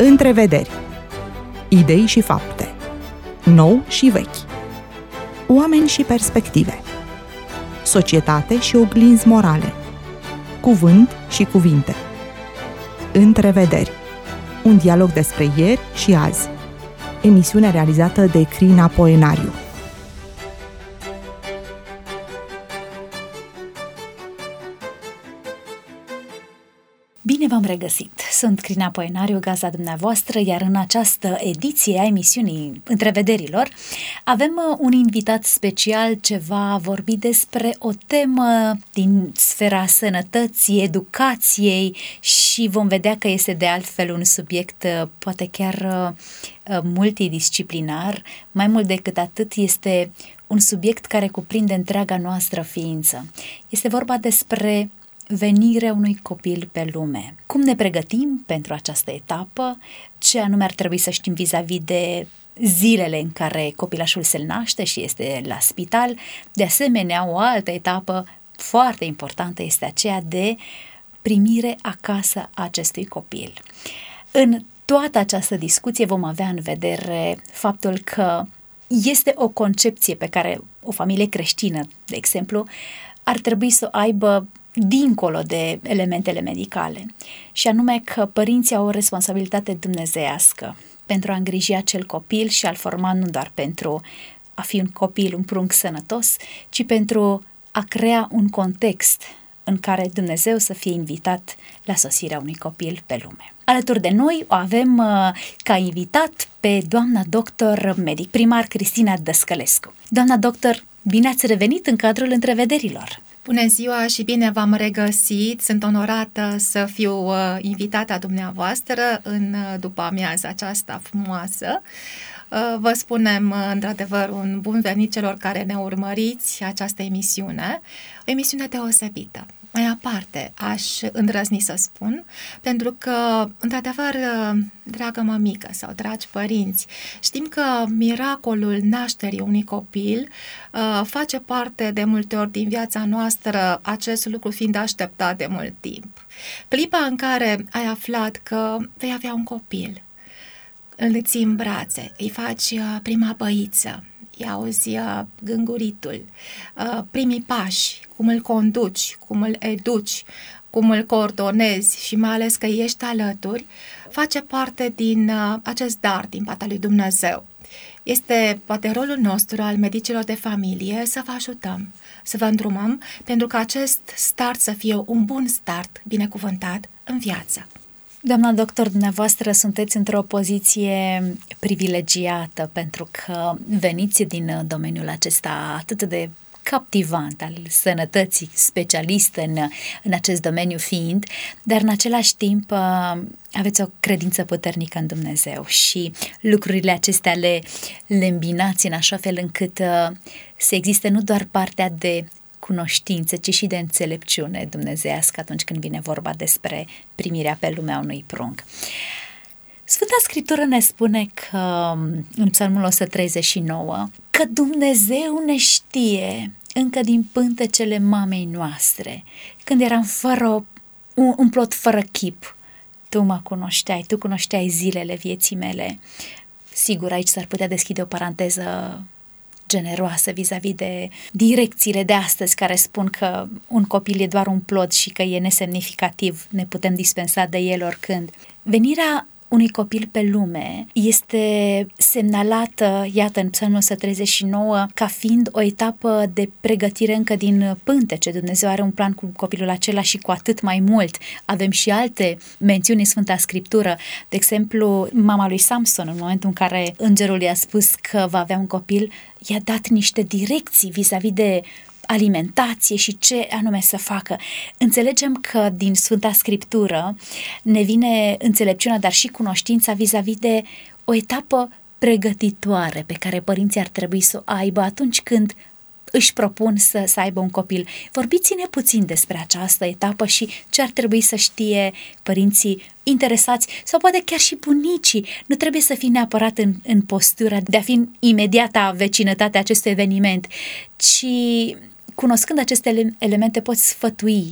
Întrevederi. Idei și fapte. Nou și vechi. Oameni și perspective. Societate și oglinzi morale. Cuvânt și cuvinte. Întrevederi. Un dialog despre ieri și azi. Emisiune realizată de Crina Poenariu. Bine v-am regăsit! Sunt Crina Poenariu, gazda dumneavoastră, iar în această ediție a emisiunii Întrevederilor avem un invitat special ce va vorbi despre o temă din sfera sănătății, educației și vom vedea că este de altfel un subiect poate chiar multidisciplinar. Mai mult decât atât, este un subiect care cuprinde întreaga noastră ființă. Este vorba despre venirea unui copil pe lume. Cum ne pregătim pentru această etapă? Ce anume ar trebui să știm vis-a-vis de zilele în care copilașul se naște și este la spital? De asemenea, o altă etapă foarte importantă este aceea de primire acasă a acestui copil. În toată această discuție vom avea în vedere faptul că este o concepție pe care o familie creștină, de exemplu, ar trebui să o aibă dincolo de elementele medicale, și anume că părinții au o responsabilitate dumnezeiască pentru a îngriji acel copil și a-l forma nu doar pentru a fi un copil, un prunc sănătos, ci pentru a crea un context în care Dumnezeu să fie invitat la sosirea unui copil pe lume. Alături de noi o avem ca invitat pe doamna doctor medic primar Cristina Dăscălescu. Doamna doctor, bine ați revenit în cadrul Întrevederilor! Bună ziua și bine v-am regăsit! Sunt onorată să fiu invitata dumneavoastră în după-amiaza aceasta frumoasă. Vă spunem într-adevăr un bun venit celor care ne urmăriți această emisiune, o emisiune deosebită. Mai aparte, aș îndrăzni să spun, pentru că, într-adevăr, dragă mămică sau dragi părinți, știm că miracolul nașterii unui copil face parte de multe ori din viața noastră, acest lucru fiind așteptat de mult timp. Clipa în care ai aflat că vei avea un copil, îl ții în brațe, îi faci prima băiță, îi auzi gânguritul, primii pași, cum îl conduci, cum îl educi, cum îl coordonezi și mai ales că ești alături, face parte din acest dar din partea lui Dumnezeu. Este poate rolul nostru al medicilor de familie să vă ajutăm, să vă îndrumăm pentru că acest start să fie un bun start binecuvântat în viață. Doamna doctor, dumneavoastră sunteți într-o poziție privilegiată pentru că veniți din domeniul acesta atât de captivant al sănătății, specialist în acest domeniu fiind, dar în același timp aveți o credință puternică în Dumnezeu și lucrurile acestea le îmbinați în așa fel încât să existe nu doar partea de cunoștințe, ci și de înțelepciune dumnezeiască atunci când vine vorba despre primirea pe lumea unui prunc. Sfânta Scriptură ne spune că în Psalmul 139 că Dumnezeu ne știe încă din pântecele mamei noastre. Când eram fără un plot fără chip, tu mă cunoșteai, tu cunoșteai zilele vieții mele. Sigur, aici s-ar putea deschide o paranteză generoasă vis-a-vis de direcțiile de astăzi care spun că un copil e doar un plod și că e nesemnificativ, ne putem dispensa de el oricând. Venirea unui copil pe lume este semnalată, iată, în Psalmul 139, ca fiind o etapă de pregătire încă din pântece. Dumnezeu are un plan cu copilul acela și cu atât mai mult. Avem și alte mențiuni în Sfânta Scriptură. De exemplu, mama lui Samson, în momentul în care îngerul i-a spus că va avea un copil, i-a dat niște direcții vis-a-vis de alimentație și ce anume să facă. Înțelegem că din Sfânta Scriptură ne vine înțelepciunea, dar și cunoștința vis-a-vis de o etapă pregătitoare pe care părinții ar trebui să o aibă atunci când își propun să aibă un copil. Vorbiți-ne puțin despre această etapă și ce ar trebui să știe părinții interesați sau poate chiar și bunicii. Nu trebuie să fii neapărat în postura de a fi în imediata vecinătate a acestui eveniment, ci cunoscând aceste elemente poți sfătui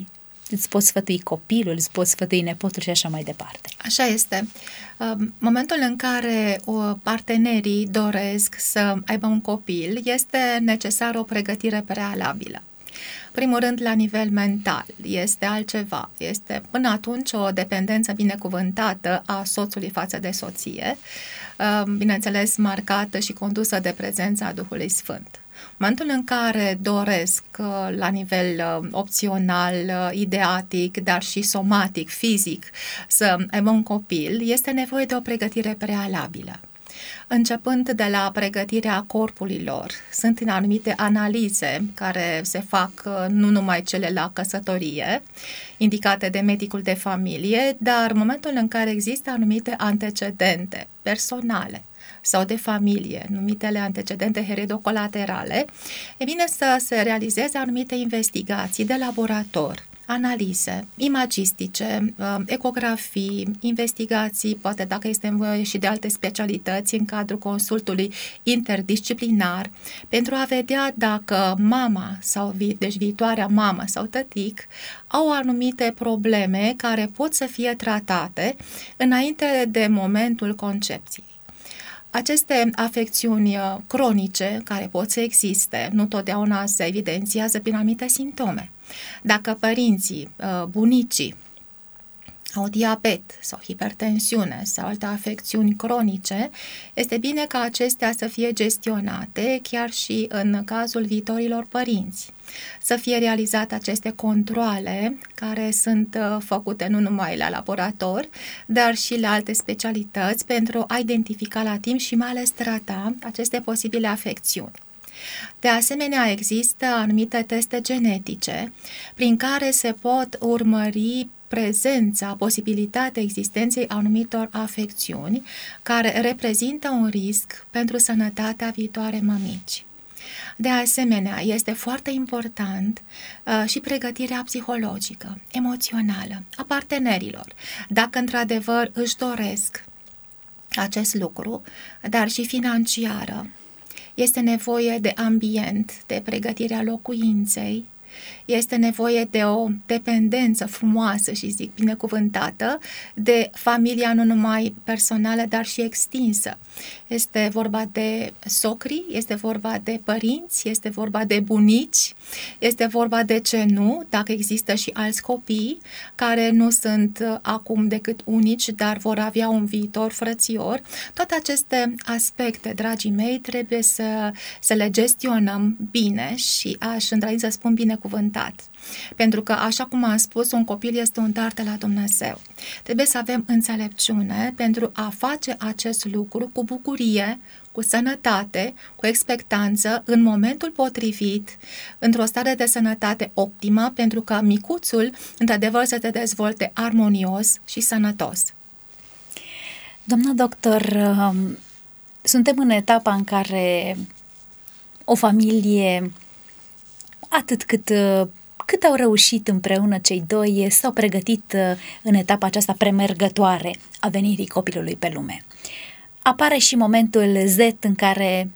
îți poți sfătui copilul, îți poți sfătui nepotul și așa mai departe. Așa este. Momentul în care partenerii doresc să aibă un copil, este necesară o pregătire prealabilă. Primul rând, la nivel mental, este altceva. Este până atunci o dependență binecuvântată a soțului față de soție, bineînțeles marcată și condusă de prezența Duhului Sfânt. Momentul în care doresc la nivel opțional, ideatic, dar și somatic, fizic, să aibă un copil, este nevoie de o pregătire prealabilă. Începând de la pregătirea corpului lor, sunt în anumite analize care se fac nu numai cele la căsătorie, indicate de medicul de familie, dar în momentul în care există anumite antecedente personale sau de familie, numitele antecedente heredocolaterale, e bine să se realizeze anumite investigații de laborator, analize imagistice, ecografii, investigații, poate dacă este nevoie și de alte specialități în cadrul consultului interdisciplinar, pentru a vedea dacă mama sau deci viitoarea mamă sau tătic au anumite probleme care pot să fie tratate înainte de momentul concepției. Aceste afecțiuni cronice care pot să existe, nu totdeauna se evidențiază prin anumite simptome. Dacă părinții, bunicii au diabet sau hipertensiune sau alte afecțiuni cronice, este bine ca acestea să fie gestionate chiar și în cazul viitorilor părinți. Să fie realizate aceste controale care sunt făcute nu numai la laborator, dar și la alte specialități pentru a identifica la timp și mai ales trata aceste posibile afecțiuni. De asemenea, există anumite teste genetice prin care se pot urmări prezența, posibilitatea existenței anumitor afecțiuni care reprezintă un risc pentru sănătatea viitoare mămici. De asemenea, este foarte important și pregătirea psihologică, emoțională a partenerilor. Dacă într-adevăr își doresc acest lucru, dar și financiară, este nevoie de ambient, de pregătirea locuinței, este nevoie de o dependență frumoasă și zic binecuvântată de familia nu numai personală, dar și extinsă. Este vorba de socri, este vorba de părinți, este vorba de bunici, este vorba de ce nu, dacă există și alți copii care nu sunt acum decât unici, dar vor avea un viitor frățior. Toate aceste aspecte, dragii mei, trebuie să le gestionăm bine și aș îndrăzni să spun binecuvântat. Pentru că, așa cum am spus, un copil este un dar de la Dumnezeu. Trebuie să avem înțelepciune pentru a face acest lucru cu bucurie, cu sănătate, cu expectanță, în momentul potrivit, într-o stare de sănătate optimă, pentru că micuțul, într-adevăr, să se dezvolte armonios și sănătos. Doamna doctor, suntem în etapa în care o familie, atât cât au reușit împreună cei doi, s-au pregătit în etapa aceasta premergătoare a venirii copilului pe lume. Apare și momentul Z în care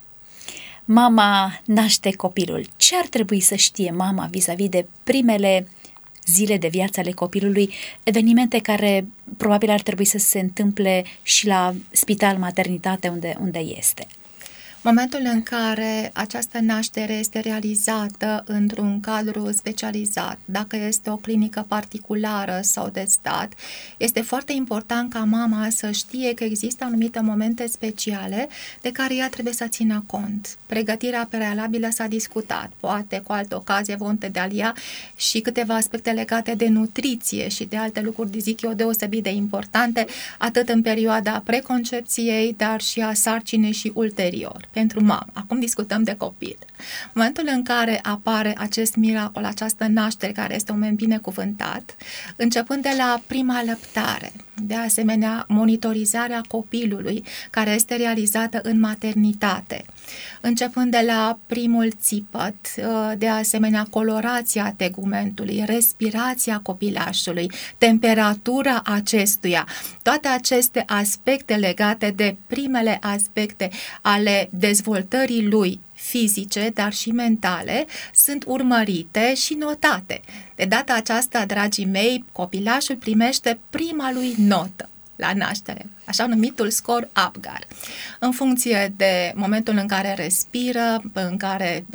mama naște copilul. Ce ar trebui să știe mama vis-a-vis de primele zile de viață ale copilului, evenimente care probabil ar trebui să se întâmple și la spital, maternitate, unde este? Momentul în care această naștere este realizată într-un cadru specializat, dacă este o clinică particulară sau de stat, este foarte important ca mama să știe că există anumite momente speciale de care ea trebuie să țină cont. Pregătirea prealabilă s-a discutat, poate cu altă ocazie vom alia și câteva aspecte legate de nutriție și de alte lucruri, zic eu, deosebit de importante, atât în perioada preconcepției, dar și a sarcinei și ulterior. Pentru mamă. Acum discutăm de copil. Momentul în care apare acest miracol, această naștere, care este un moment binecuvântat, începând de la prima lăptare, de asemenea monitorizarea copilului, care este realizată în maternitate, începând de la primul țipăt, de asemenea colorația tegumentului, respirația copilașului, temperatura acestuia, toate aceste aspecte legate de primele aspecte ale dezvoltării lui fizice, dar și mentale, sunt urmărite și notate. De data aceasta, dragii mei, copilașul primește prima lui notă la naștere, așa numitul scor Apgar, în funcție de momentul în care respiră, în care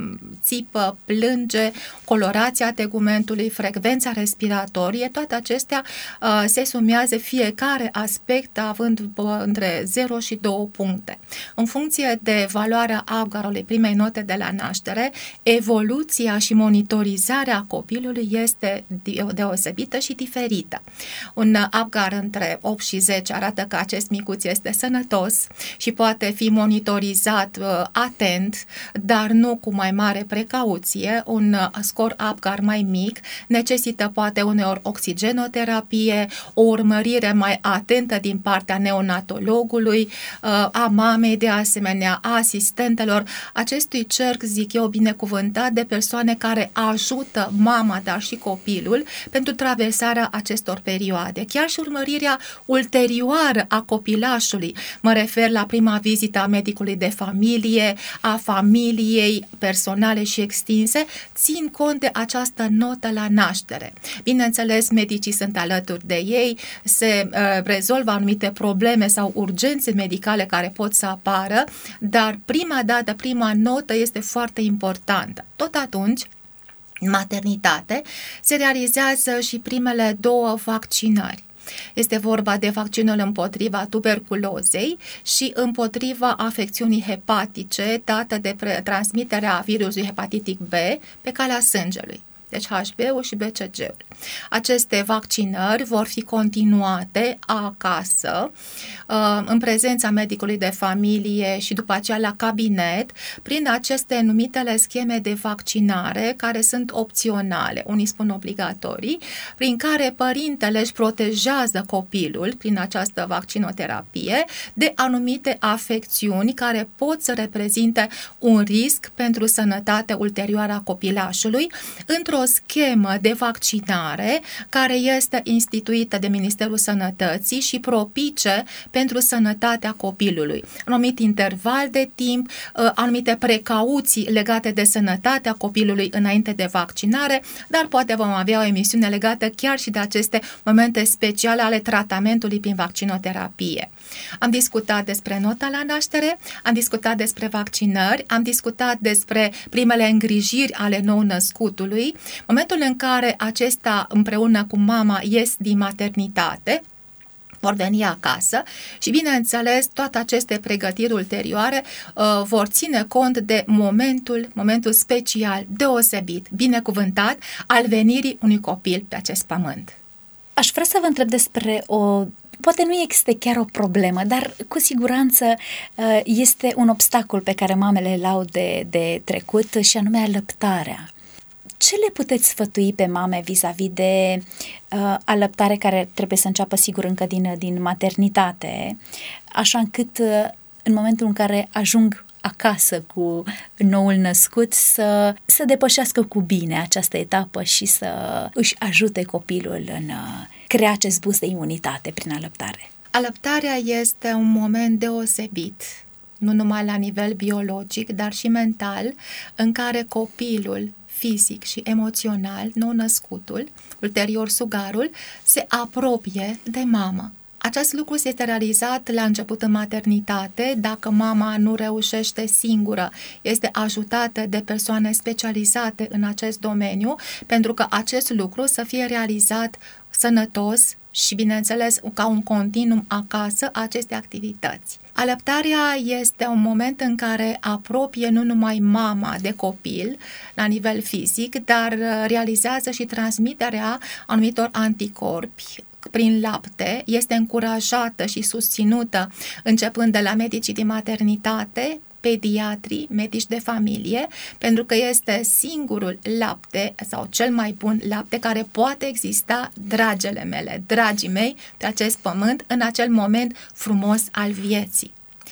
țipă, plânge, colorația tegumentului, frecvența respiratorie, toate acestea se sumează fiecare aspect având între 0 și 2 puncte. În funcție de valoarea Apgarului, primei note de la naștere, evoluția și monitorizarea copilului este deosebită și diferită. Un Apgar între 8 și 10 arată că acest micuț este sănătos și poate fi monitorizat atent, dar nu cu mai mare precauție. Un scor Apgar mai mic necesită poate uneori oxigenoterapie, o urmărire mai atentă din partea neonatologului, a mamei de asemenea, a asistentelor, acestui cerc, zic eu, binecuvântat de persoane care ajută mama, dar și copilul pentru traversarea acestor perioade. Chiar și urmărirea ulterioară a copilașului. Mă refer la prima vizită a medicului de familie, a familiei personale și extinse, țin cont de această notă la naștere. Bineînțeles, medicii sunt alături de ei, se rezolvă anumite probleme sau urgențe medicale care pot să apară, dar prima dată, prima notă este foarte importantă. Tot atunci, în maternitate, se realizează și primele 2 vaccinări. Este vorba de vaccinul împotriva tuberculozei și împotriva afecțiunii hepatice dată de transmiterea virusului hepatitic B pe calea sângelui. Deci HB-ul și BCG-ul. Aceste vaccinări vor fi continuate acasă, în prezența medicului de familie și după aceea la cabinet, prin aceste numitele scheme de vaccinare care sunt opționale, unii spun obligatorii, prin care părintele își protejează copilul prin această vaccinoterapie de anumite afecțiuni care pot să reprezinte un risc pentru sănătatea ulterioară a copilașului într-o schemă de vaccinare care este instituită de Ministerul Sănătății și propice pentru sănătatea copilului. Anumit interval de timp, anumite precauții legate de sănătatea copilului înainte de vaccinare, dar poate vom avea o emisiune legată chiar și de aceste momente speciale ale tratamentului prin vaccinoterapie. Am discutat despre nota la naștere, am discutat despre vaccinări, am discutat despre primele îngrijiri ale nou-născutului, momentul în care acesta împreună cu mama ies din maternitate, vor veni acasă și, bineînțeles, toate aceste pregătiri ulterioare vor ține cont de momentul special, deosebit, binecuvântat al venirii unui copil pe acest pământ. Aș vrea să vă întreb despre poate nu este chiar o problemă, dar cu siguranță este un obstacol pe care mamele l-au de trecut și anume alăptarea. Ce le puteți sfătui pe mame vis-a-vis de alăptare care trebuie să înceapă sigur încă din maternitate, așa încât în momentul în care ajung acasă cu noul născut să depășească cu bine această etapă și să își ajute copilul în crea acest boost de imunitate prin alăptare? Alăptarea este un moment deosebit, nu numai la nivel biologic, dar și mental, în care copilul fizic și emoțional, nou-născutul, ulterior sugarul, se apropie de mamă. Acest lucru este realizat la început în maternitate, dacă mama nu reușește singură, este ajutată de persoane specializate în acest domeniu, pentru că acest lucru să fie realizat sănătos și, bineînțeles, ca un continuum acasă a acestei activități. Alăptarea este un moment în care apropie nu numai mama de copil la nivel fizic, dar realizează și transmiterea anumitor anticorpi prin lapte, este încurajată și susținută începând de la medicii din maternitate, pediatrii, medici de familie, pentru că este singurul lapte sau cel mai bun lapte care poate exista, dragele mele, dragii mei, pe acest pământ, în acel moment frumos al vieții.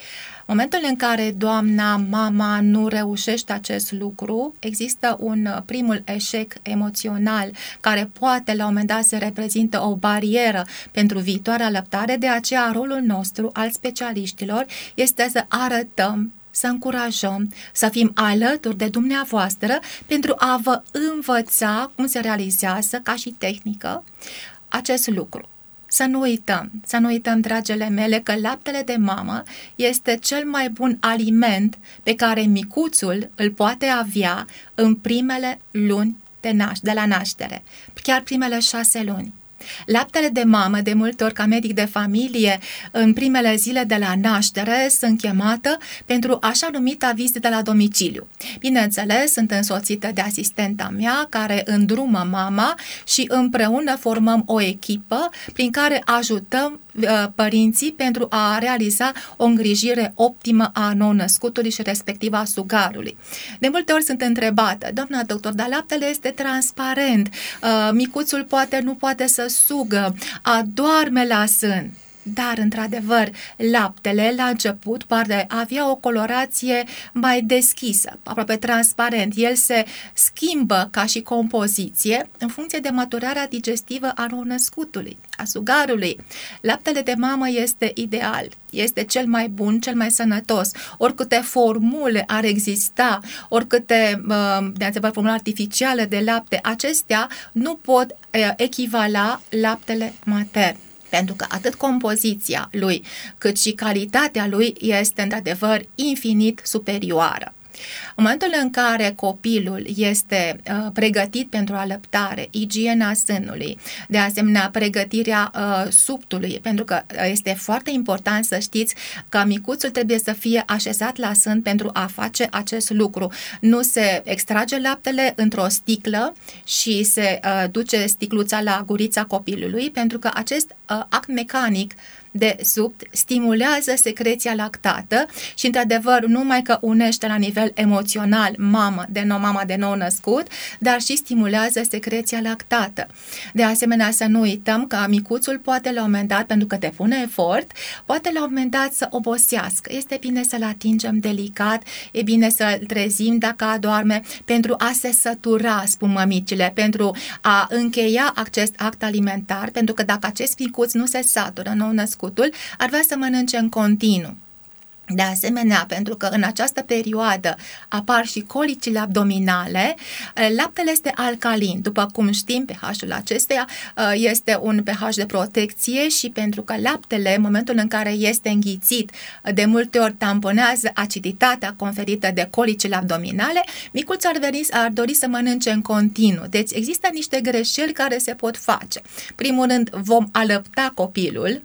Momentul în care doamna, mama nu reușește acest lucru, există un primul eșec emoțional care poate la un moment dat să reprezintă o barieră pentru viitoarea alăptare. De aceea rolul nostru al specialiștilor este să arătăm, să încurajăm, să fim alături de dumneavoastră pentru a vă învăța cum se realizează ca și tehnică acest lucru. Să nu uităm, dragele mele, că laptele de mamă este cel mai bun aliment pe care micuțul îl poate avea în primele luni de la naștere, chiar primele 6 luni. Laptele de mamă, de multe ori ca medic de familie, în primele zile de la naștere sunt chemată pentru așa numita vizită la domiciliu. Bineînțeles, sunt însoțită de asistenta mea care îndrumă mama și împreună formăm o echipă prin care ajutăm părinții pentru a realiza o îngrijire optimă a nou-născutului și respectiv a sugarului. De multe ori sunt întrebată: doamna doctor, dar laptele este transparent, micuțul nu poate să sugă, adorme la sân. Dar, într-adevăr, laptele, la început, poate avea o colorație mai deschisă, aproape transparent. El se schimbă ca și compoziție în funcție de maturarea digestivă a nou-născutului, a sugarului. Laptele de mamă este ideal, este cel mai bun, cel mai sănătos. Oricâte formule ar exista, oricâte, de adevăr, formule artificiale de lapte, acestea nu pot echivala laptele matern. Pentru că atât compoziția lui, cât și calitatea lui este, într-adevăr, infinit superioară. În momentul în care copilul este pregătit pentru alăptare, igiena sânului, de asemenea pregătirea suptului, pentru că este foarte important să știți că micuțul trebuie să fie așezat la sân pentru a face acest lucru. Nu se extrage laptele într-o sticlă și se duce sticluța la gurița copilului, pentru că acest act mecanic de supt stimulează secreția lactată și, într-adevăr, nu numai că unește la nivel emoțional mama de nou născut, dar și stimulează secreția lactată. De asemenea, să nu uităm că micuțul poate la un moment dat, pentru că depune efort, poate la un moment dat să obosească. Este bine să-l atingem delicat, e bine să-l trezim dacă adorme, pentru a se sătura, spun mămicile, pentru a încheia acest act alimentar, pentru că dacă acest micuț nu se satură, nou născut, ar vrea să mănânce în continuu. De asemenea, pentru că în această perioadă apar și colicile abdominale, laptele este alcalin. După cum știm, pH-ul acesteia este un pH de protecție și pentru că laptele, în momentul în care este înghițit, de multe ori tamponează aciditatea conferită de colicile abdominale, micuțul ar dori să mănânce în continuu. Deci există niște greșeli care se pot face. Primul rând, vom alăpta copilul.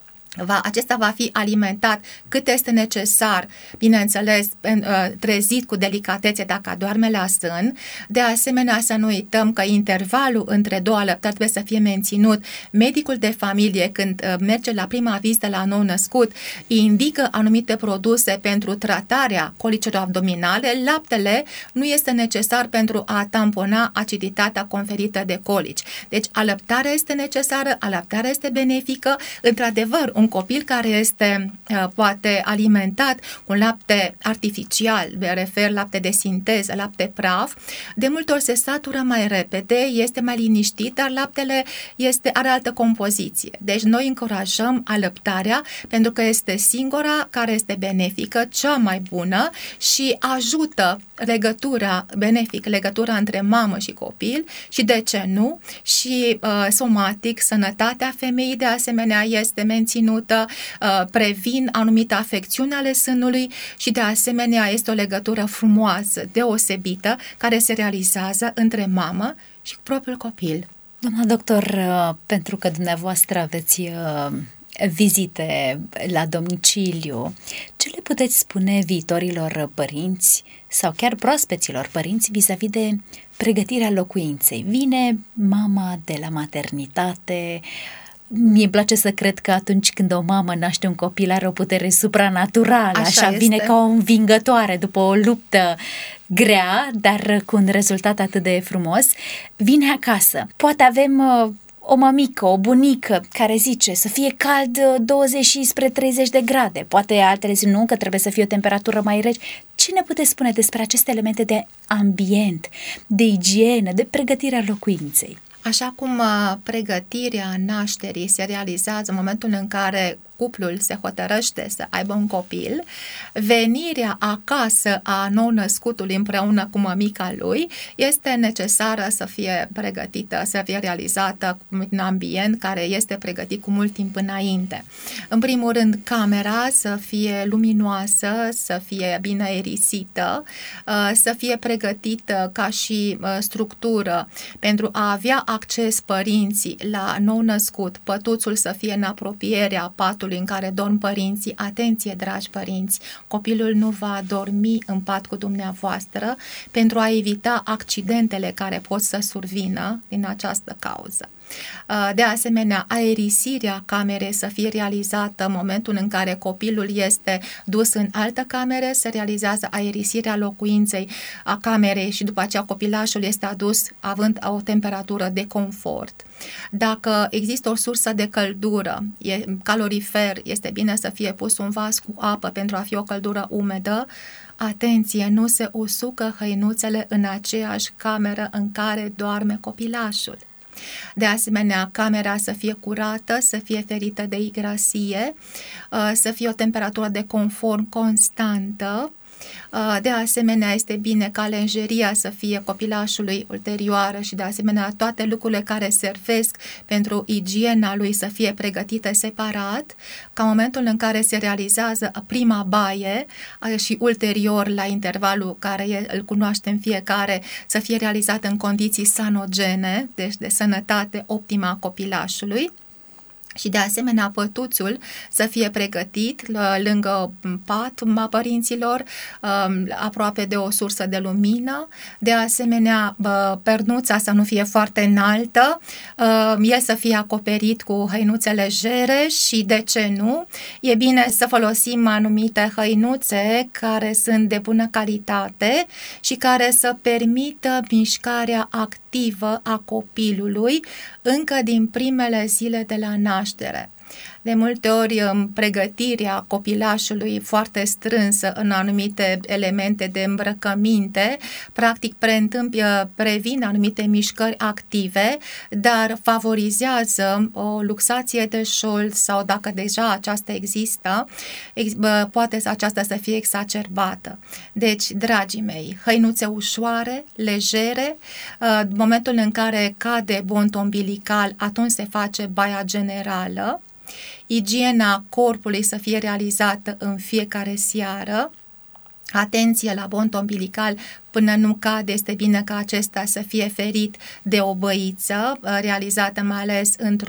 Acesta va fi alimentat cât este necesar, bineînțeles, trezit cu delicatețe dacă adorme la sân. De asemenea, să nu uităm că intervalul între două alăptări trebuie să fie menținut. Medicul de familie, când merge la prima vizită la nou născut, indică anumite produse pentru tratarea colicilor abdominale. Laptele nu este necesar pentru a tampona aciditatea conferită de colici. Deci, alăptarea este necesară, alăptarea este benefică. Într-adevăr, un copil care este poate alimentat cu lapte artificial, me refer lapte de sinteză, lapte praf, de multe ori se satură mai repede, este mai liniștit, dar laptele are altă compoziție. Deci noi încurajăm alăptarea pentru că este singura care este benefică, cea mai bună și ajută legătura între mamă și copil și, de ce nu, și somatic, sănătatea femeii de asemenea este menținută, previn anumite afecțiuni ale sânului și, de asemenea, este o legătură frumoasă, deosebită, care se realizează între mamă și propriul copil. Doamna doctor, pentru că dumneavoastră aveți vizite la domiciliu, ce le puteți spune viitorilor părinți sau chiar proaspeților părinți vis-a-vis de pregătirea locuinței? Vine mama de la maternitate. Mie-mi place să cred că atunci când o mamă naște un copil are o putere supranaturală, așa vine ca o învingătoare după o luptă grea, dar cu un rezultat atât de frumos. Vine acasă. Poate avem o mămică, o bunică care zice să fie cald 20 spre 30 de grade, poate altele zic nu, că trebuie să fie o temperatură mai rece. Ce ne puteți spune despre aceste elemente de ambient, de igienă, de pregătirea locuinței? Așa cum pregătirea nașterii se realizează în momentul în care cuplul se hotărăște să aibă un copil, venirea acasă a nou-născutului împreună cu mămica lui este necesară să fie pregătită, să fie realizată în ambient care este pregătit cu mult timp înainte. În primul rând, camera să fie luminoasă, să fie bine aerisită, să fie pregătită ca și structură pentru a avea acces părinții la nou-născut, pătuțul să fie în apropierea patului în care dorm părinții. Atenție, dragi părinți, copilul nu va dormi în pat cu dumneavoastră pentru a evita accidentele care pot să survină din această cauză. De asemenea, aerisirea camerei să fie realizată în momentul în care copilul este dus în altă cameră, se realizează aerisirea locuinței a camerei și după aceea copilașul este adus având o temperatură de confort. Dacă există o sursă de căldură, calorifer, este bine să fie pus un vas cu apă pentru a fi o căldură umedă. Atenție, nu se usucă hăinuțele în aceeași cameră în care doarme copilașul. De asemenea, camera să fie curată, să fie ferită de igrasie, să fie o temperatură de confort constantă. De asemenea, este bine ca lenjeria să fie copilașului ulterioară și de asemenea toate lucrurile care servesc pentru igiena lui să fie pregătite separat, ca în momentul în care se realizează prima baie și ulterior la intervalul care îl cunoaștem fiecare să fie realizat în condiții sanogene, deci de sănătate optimă a copilașului. Și de asemenea pătuțul să fie pregătit lângă pat a părinților, aproape de o sursă de lumină. De asemenea, pernuța să nu fie foarte înaltă, el să fie acoperit cu hăinuțe legere și, de ce nu, e bine să folosim anumite hăinuțe care sunt de bună calitate și care să permită mișcarea activă a copilului încă din primele zile de la naștere. De multe ori, pregătirea copilașului foarte strânsă în anumite elemente de îmbrăcăminte, practic previne anumite mișcări active, dar favorizează o luxație de șold sau dacă deja aceasta există, poate aceasta să fie exacerbată. Deci, dragii mei, hăinuțe ușoare, legere, în momentul în care cade bont umbilical, atunci se face baia generală. Igiena corpului să fie realizată în fiecare seară. Atenție la bont umbilical până nu cade, este bine ca acesta să fie ferit de o băiță, realizată mai ales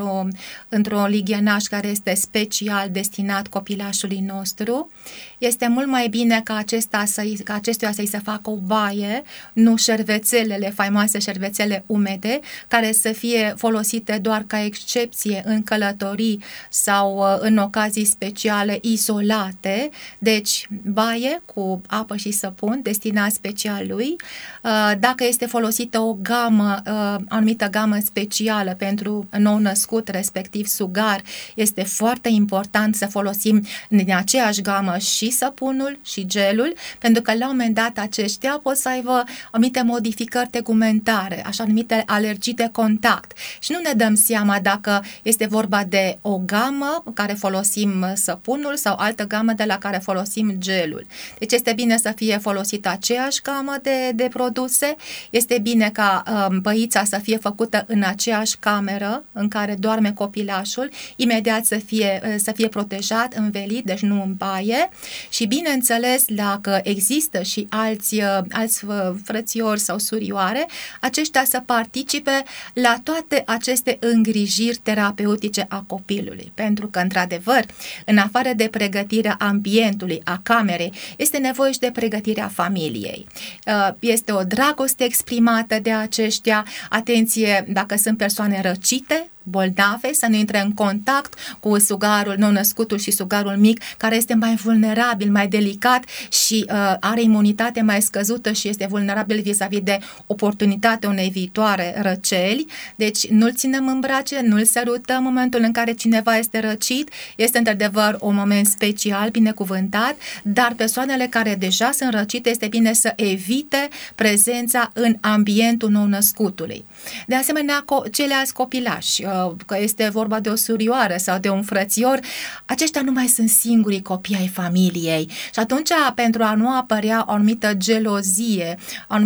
într-un lighenaș care este special destinat copilașului nostru. Este mult mai bine ca acestuia să-i se facă o baie, nu șervețelele, faimoase șervețele umede, care să fie folosite doar ca excepție în călătorii sau în ocazii speciale izolate. Deci, baie cu apă și săpun, destinat special lui. Dacă este folosită o gamă, anumită gamă specială pentru nou-născut, respectiv sugar, este foarte important să folosim din aceeași gamă și săpunul și gelul, pentru că la un moment dat aceștia pot să aibă anumite modificări tegumentare, așa numite alergii de contact. Și nu ne dăm seama dacă este vorba de o gamă în care folosim săpunul sau altă gamă de la care folosim gelul. Deci este bine să fie folosită aceeași gamă de produse, este bine ca băița să fie făcută în aceeași cameră în care doarme copilașul, imediat să fie protejat, învelit, deci nu în baie și bineînțeles dacă există și alți frățiori sau surioare, aceștia să participe la toate aceste îngrijiri terapeutice a copilului, pentru că într-adevăr, în afară de pregătirea ambientului, a camerei, este nevoie și de pregătirea familiei. Este o dragoste exprimată de aceștia, atenție dacă sunt persoane răcite, bolnave, să nu intre în contact cu sugarul nou-născutul și sugarul mic, care este mai vulnerabil, mai delicat și are imunitate mai scăzută și este vulnerabil vis-a-vis de oportunitatea unei viitoare răceli. Deci nu-l ținem în brațe, nu-l sărutăm în momentul în care cineva este răcit. Este într-adevăr un moment special, binecuvântat, dar persoanele care deja sunt răcite este bine să evite prezența în ambientul nou-născutului. De asemenea, ceilalți copilași, că este vorba de o surioară sau de un frățior, aceștia nu mai sunt singurii copii ai familiei și atunci, pentru a nu apărea o anumită gelozie,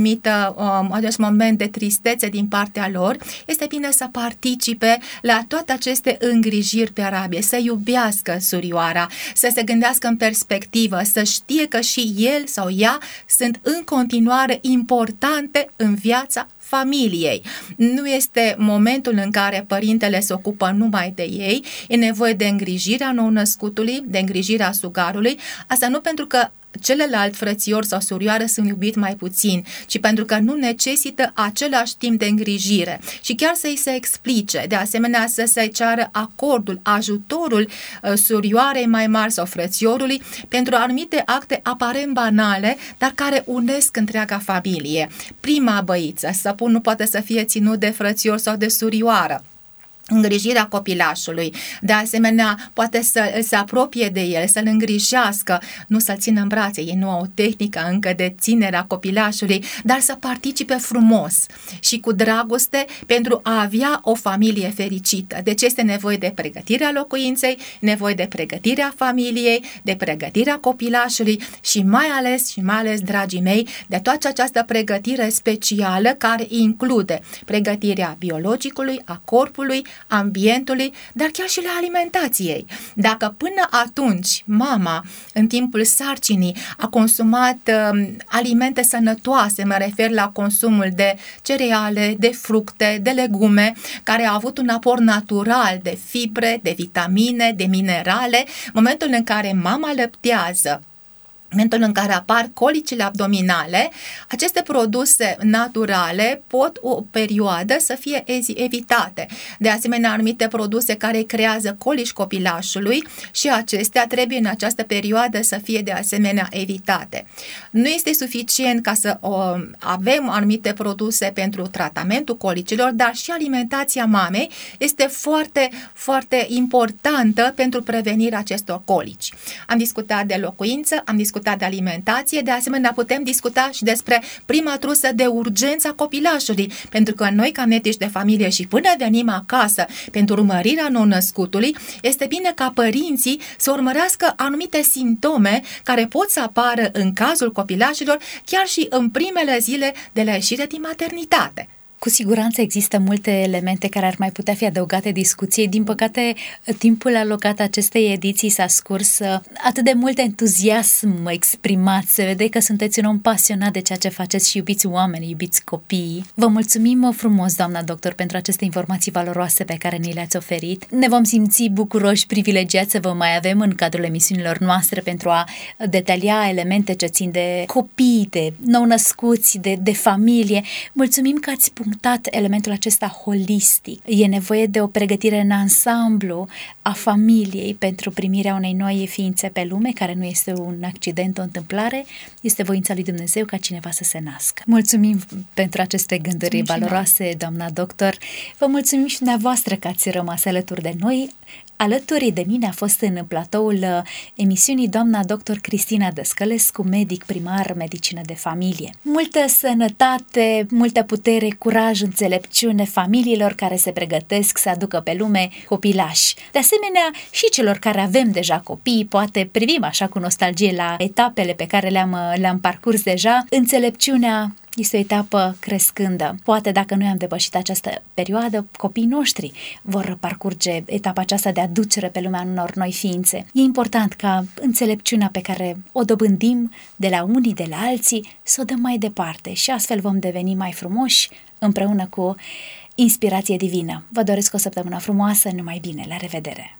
acest moment de tristețe din partea lor, este bine să participe la toate aceste îngrijiri pe Arabie, să iubească surioara, să se gândească în perspectivă, să știe că și el sau ea sunt în continuare importante în viața familiei. Nu este momentul în care părintele se ocupă numai de ei, e nevoie de îngrijirea nou-născutului, de îngrijirea sugarului, asta nu pentru că celălalt frățior sau surioară sunt iubit mai puțin, ci pentru că nu necesită același timp de îngrijire și chiar să-i se explice, de asemenea să se ceară acordul, ajutorul surioarei mai mari sau frățiorului pentru anumite acte aparent banale, dar care unesc întreaga familie. Prima băiță, săpun nu poate să fie ținut de frățior sau de surioară. Îngrijirea copilașului, de asemenea, poate să se apropie de el, să-l îngrijească, nu să-l țină în brațe, ei nu au o tehnică încă de ținerea copilașului, dar să participe frumos și cu dragoste pentru a avea o familie fericită. Deci este nevoie de pregătirea locuinței, nevoie de pregătirea familiei, de pregătirea copilașului și mai ales, dragii mei, de toată această pregătire specială care include pregătirea biologicului, a corpului, ambientului, dar chiar și la alimentației. Dacă până atunci mama, în timpul sarcinii, a consumat alimente sănătoase, mă refer la consumul de cereale, de fructe, de legume, care au avut un aport natural de fibre, de vitamine, de minerale, momentul în care mama lăptează, în momentul în care apar colicile abdominale, aceste produse naturale pot o perioadă să fie evitate. De asemenea, anumite produse care creează colici copilașului și acestea trebuie în această perioadă să fie de asemenea evitate. Nu este suficient ca să avem anumite produse pentru tratamentul colicilor, dar și alimentația mamei este foarte, foarte importantă pentru prevenirea acestor colici. Am discutat de locuință, am discutat de alimentație, de asemenea putem discuta și despre prima trusă de urgență a copilașului, pentru că noi ca medici de familie și până venim acasă pentru urmărirea nou-născutului, este bine ca părinții să urmărească anumite simptome care pot să apară în cazul copilașilor chiar și în primele zile de la ieșire din maternitate. Cu siguranță există multe elemente care ar mai putea fi adăugate discuției. Din păcate, timpul alocat acestei ediții s-a scurs. Atât de mult entuziasm exprimat. Se vede că sunteți un om pasionat de ceea ce faceți și iubiți oameni, iubiți copiii. Vă mulțumim frumos, doamna doctor, pentru aceste informații valoroase pe care ni le-ați oferit. Ne vom simți bucuroși, privilegiați să vă mai avem în cadrul emisiunilor noastre pentru a detalia elemente ce țin de copii, de nou-născuți, de familie. Mulțumim că ați punctat elementul acesta holistic. E nevoie de o pregătire în ansamblu a familiei pentru primirea unei noi ființe pe lume, care nu este un accident, o întâmplare, este voința lui Dumnezeu ca cineva să se nască. Mulțumim pentru aceste gânduri valoroase, doamna doctor. Vă mulțumim și dumneavoastră că ați rămas alături de noi. Alături de mine a fost în platoul emisiunii doamna doctor Cristina Dăscălescu, medic primar, medicină de familie. Multă sănătate, multă putere, curaj, înțelepciune familiilor care se pregătesc să aducă pe lume copilași. De asemenea, și celor care avem deja copii, poate privim așa cu nostalgie la etapele pe care le-am parcurs deja. Înțelepciunea este o etapă crescândă. Poate dacă noi am depășit această perioadă, copiii noștri vor parcurge etapa aceasta de aducere pe lumea unor noi ființe. E important ca înțelepciunea pe care o dobândim de la unii, de la alții, să o dăm mai departe și astfel vom deveni mai frumoși împreună cu inspirație divină. Vă doresc o săptămână frumoasă, numai bine, la revedere!